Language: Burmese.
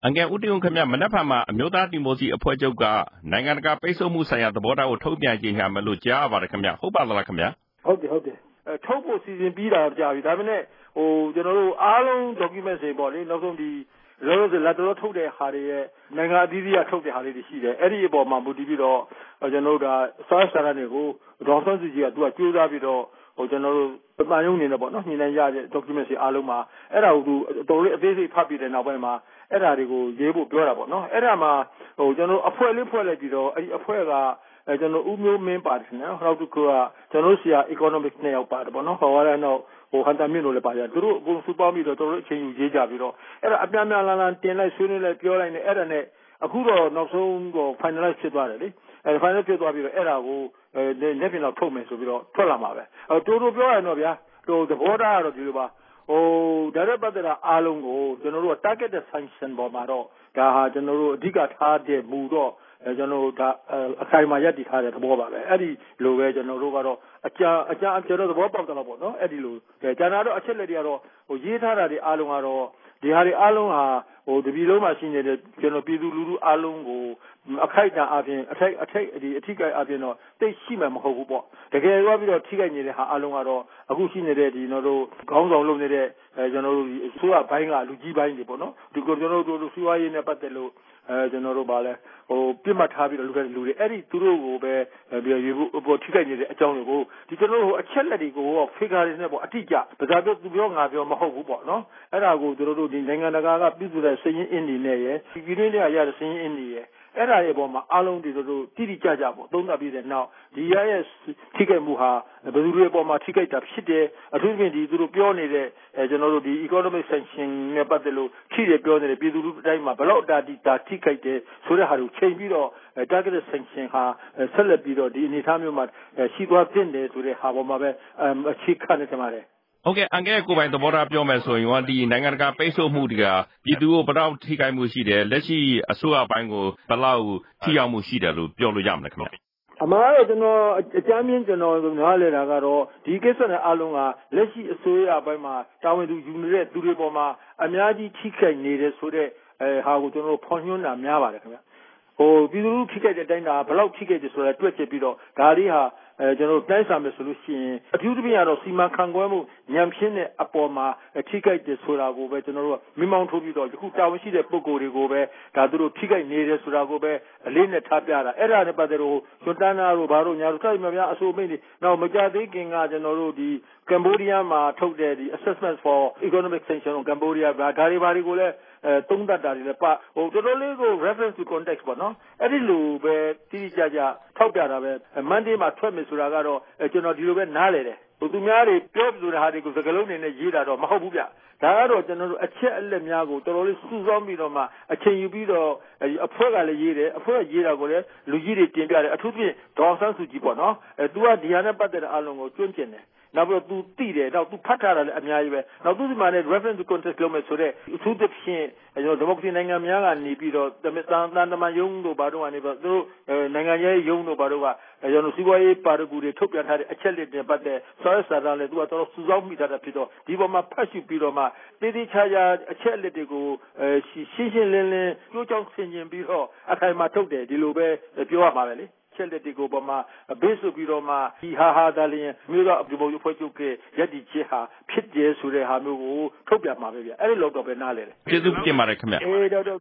အငယ်ဦးတင်ဦးခင်ဗျမနက်ဖြန်မှာအမျိုးသားဒီမိုစီအဖွဲ့ချုပ်ကနိုင်ငံတကာပိတ်ဆို့မှုဆိုင်ရာသဘောထားကိုထုတ်ပြန်ကြေညာမယ်လို့ကြားရပါတယ်ခင်ဗျဟုတ်ပါသလားခင်ဗျဟုတ်တယ်ထုတ်ဖို့စီစဉ်ပြီးတာကြာပြီဒါပေမဲ့ကျွန်တော်တို့အားလုံး document တွေပေါ့လေနောက်ဆုံးဒီလောလောဆယ်လက်တော်ထုတ်တဲ့ဟာတွေရဲ့နိုင်ငံအသီးသီးကထုတ်တဲ့ဟာတွေရှိတယ်အဲ့ဒီအပေါ်မှာမူတည်ပြီးတော့ကျွန်တော်တို့ဒါစာစတာတွေကိုဒေါ်ဆန်းစုကြည်ကသူကကြိုးစားပြီးတော့ကျွန်တော်တို့ပမာယုံနေတယ်ပေါ့နော်ညှိနှိုင်းရတဲ့ document တွေအားလုံးမှာအဲ့ဒါကိုသူတော်လေးအသေးစိတ်ဖတ်ပြီးတဲ့နောက်ပိုင်းမှာအဲ့ဒါတွေကိုရေးဖို့ပြောတာပေါ့နော်အဲ့ဒါမှာကျွန်တော်အဖွဲ့လေးဖွဲ့လိုက်ပြီးတော့အဲ့ဒီအဖွဲ့ကကျွန်တော်ဦးမျိုးမင်းပါတယ်နော်နောက်တစ်ခုကကျွန်တော်ဆရာ economics နဲ့ရောက်ပါတယ်ပေါ့နော်ဟောရတဲ့နောက်ဟန်တာမြင့်လို့လည်းပါတယ်သူတို့အကုန်စုပေါင်းပြီးတော့တော်တော်အချိန်ယူရေးကြပြီးတော့အဲ့ဒါအပြန်ပြန်လာတင်လိုက်ဆွေးနွေးလိုက်ပြောလိုက်နေအဲ့ဒါနဲ့အခုတော့နောက်ဆုံးတော့ finalize ဖြစ်သွားတယ်လေအဲ့ final ဖြစ်သွားပြီးတော့အဲ့ဒါကိုလက်ပြင်တော့ထုတ်မယ်ဆိုပြီးတော့ထွက်လာမှာပဲတူတူပြောရရင်တော့ဗျာသဘောထားကတော့ဒီလိုပါဒါရက်ပတ်သက်တာအားလုံးကိုကျွန်တော်တို့က targeted sanction ပေါ်မှာတော့ဒါဟာကျွန်တော်တို့အဓိကထားတဲ့မူတော့ကျွန်တော်တို့ဒါအခိုင်အမာရပ်တည်ထားတဲ့သဘောပါပဲအဲ့ဒီလိုပဲကျွန်တော်တို့ကတော့အကြကျွန်တော်သဘောပေါက်တယ်လို့ပေါ့နော်အဲ့ဒီလိုကျန်တာတော့အချက်လက်တွေကတော့ရေးထားတာတွေအားလုံးကတော့ဒီဟာတွေအားလုံးဟာတပြည်လုံးမှာရှိနေတဲ့ကျွန်တော်ပြည်သူလူထုအားလုံးကိုအခိုက်အတန့်အပြင်အထိကိုက်အပြင်တော့တိတ်ရှိမှမဟုတ်ဘူးပေါ့တကယ်ရောပြီးတော့ထိခိုက်နေတဲ့ဟာအားလုံးကတော့အခုရှိနေတဲ့ဒီကျွန်တော်တို့ခေါင်းဆောင်လုပ်နေတဲ့ကျွန်တော်တို့အစိုးရဘိုင်းကလူကြီးဘိုင်းတွေပေါ့နော်ဒီကျွန်တော်တို့စီးပွားရေးနဲ့ပတ်သက်လို့ကျွန်တော်တို့ဗာလဲပြစ်မှတ်ထားပြီးတော့လူတွေအဲ့ဒီသူတို့ကိုပဲရေဖို့ထိခိုက်နေတဲ့အကြောင်းတွေကိုဒီကျွန်တော်တို့အချက်လက်တွေကို figure တွေနဲ့ပေါ့အတိအကျဗဇာပြောသူပြောငါပြောမဟုတ်ဘူးပေါ့နော်အဲ့ဒါကိုကျွန်တော်တို့ဒီနိုင်ငံတကာကပြုစုတဲ့စည်ရင်းအင်းတွေနဲ့ရယ်ပြည်တွင်းတွေကရတဲ့စည်ရင်းအင်းတွေရယ်အဲ့ဒါရဲ့အပေါ်မှာအားလုံးဒီလိုတိတိကျကျပေါ့သုံးသပ်ပြီးတဲ့နောက်ဒီရဲ့ထိခိုက်မှုဟာဘယ်သူတွေအပေါ်မှာထိခိုက်တာဖြစ်တယ်အထူးသဖြင့်ဒီသူတို့ပြောနေတဲ့ကျွန်တော်တို့ဒီ economic sanction နဲ့ပတ်သက်လို့ထိတယ်ပြောနေတယ်ပြည်သူလူထုတိုင်းမှာဘယ်လောက်တာထိခိုက်တယ်ဆိုတဲ့ဟာကိုချိန်ပြီးတော့ targeted sanction ဟာဆက်လက်ပြီးတော့ဒီအနေအထားမျိုးမှာရှိသွားတဲ့တယ်ဆိုတဲ့ဟာပေါ်မှာပဲအခြေခံနေကြပါတယ်ဟုတ်ကဲ့အန်ကဲကိုပိုင်သဘောထားပြောမယ်ဆိုရင်ဒီနိုင်ငံတကာပိတ်ဆို့မှုတွေကပြည်သူကိုဘယ်တော့ထိခိုက်မှုရှိတယ်လက်ရှိအစိုးရပိုင်းကိုဘယ်လောက်ထိရောက်မှုရှိတယ်လို့ပြောလို့ရမလဲခင်ဗျအမှားတော့ကျွန်တော်အကြမ်းမြင်ကျွန်တော်နားလည်တာကတော့ဒီကိစ္စနဲ့အားလုံးကလက်ရှိအစိုးရပိုင်းမှာတာဝန်သူယူနေတဲ့သူတွေပေါ်မှာအများကြီးထိခိုက်နေတယ်ဆိုတဲ့ဟာကိုကျွန်တော်ဖော်ညွှန်းတာများပါတယ်ခင်ဗျပြည်သူလူထုထိခိုက်တဲ့အတိုင်းဒါဘယ်လောက်ထိခိုက်တယ်ဆိုတာတွက်ချက်ပြီးတော့ဒါလေးဟာကျွန်တော်တိုင်းစာမယ်ဆိုလို့ရှိရင်အထူးသဖြင့်ကတော့စီမံခန့်ခွဲမှုညံဖြင်းတဲ့အပေါ်မှာထိခိုက်တယ်ဆိုတာကိုပဲကျွန်တော်တို့မိမောင်းထိုးပြီးတော့ဒီခုတာဝန်ရှိတဲ့ပုဂ္ဂိုလ်တွေကိုပဲဒါသူတို့ထိခိုက်နေတယ်ဆိုတာကိုပဲအလေးနဲ့ထားပြတာအဲ့ဒါနဲ့ပတ်သက်လို့ကျွန်းတန်းသားတို့ဘာတို့ညာတို့တိုက်မှာများအဆိုမိတ်တွေနောက်မကြသေးခင်ကကျွန်တော်တို့ဒီကမ်ဘောဒီးယားမှာထုတ်တဲ့ဒီ assessment for economic sanction on Cambodia ဒါတွေဘာတွေကိုလဲသုံးသပ်တာတွေလည်းတော်တော်လေးကို reference to context ပေါ့နော်အဲ့ဒီလိုပဲတိတိကျကျထောက်ပြတာပဲ Monday မှာထွက်မယ်ဆိုတာကတော့ကျွန်တော်ဒီလိုပဲနားလေတယ်သူများတွေပြောပြတဲ့ဟာတွေကိုစကားလုံးတွေနဲ့ရေးတာတော့မဟုတ်ဘူးဗျဒါကတော့ကျွန်တော်တို့အချက်အလက်များကိုတော်တော်လေးစုဆောင်းပြီးတော့မှအချိန်ယူပြီးတော့အဖွဲ့ကလည်းရေးတယ်အဖွဲ့ကရေးတာကိုလည်းလူကြီးတွေတင်ပြတယ်အထူးဖြင့်ဒေါ်ဆန်းစုကြည်ပေါ့နော်သူကဒီဟာနဲ့ပတ်သက်တဲ့အလုံးကိုကျွမ်းကျင်တယ်နောက်ပြီးတော့ तू သိတယ်နောက် तू ဖတ်ထားတာလည်းအများကြီးပဲနောက်သူဒီမှာလည်း reference to context လုပ်မယ်ဆိုတော့အထူးသဖြင့်ကျွန်တော်ဒီမိုကရေစီနိုင်ငံများကနေပြီးတော့တန်တမန်ယုံတို့ဘာတို့ကနေပြီးတော့သူတို့နိုင်ငံရေးယုံတို့ဘာတို့ကကျွန်တော်စီးပွားရေးပါရဂူတွေထုတ်ပြန်ထားတဲ့အချက်လက်တွေပတ်သက်ဆောရစာတမ်းလည်းသူကတော်တော်စုဆောင်းမိထားတာဖြစ်တော့ဒီပေါ်မှာဖတ်ရှုပြီးတော့မှတည်တည်ချာချာအချက်လက်တွေကိုရှင်းရှင်းလင်းလင်းကြိုးကြောင်းဆင်ခြင်ပြီးတော့အခိုင်အမာထုတ်တယ်ဒီလိုပဲပြောရမှာပဲလေချက်လက်တွေကိုပေါ်မှာဘေးဆိုပြီးတော့မှဒီဟာဒါလျင်မြို့တော်ဒီဘုံဖွဲ့ချုပ်ကရက်ဒီချစ်ဟာဖြစ်တယ်ဆိုတဲ့ဟာမျိုးကိုထုတ်ပြမှာပဲဗျအဲ့ဒီလောက်တော့ပဲနားလဲတယ်ကျေးဇူးတင်ပါတယ်ခင်ဗျအေးတော့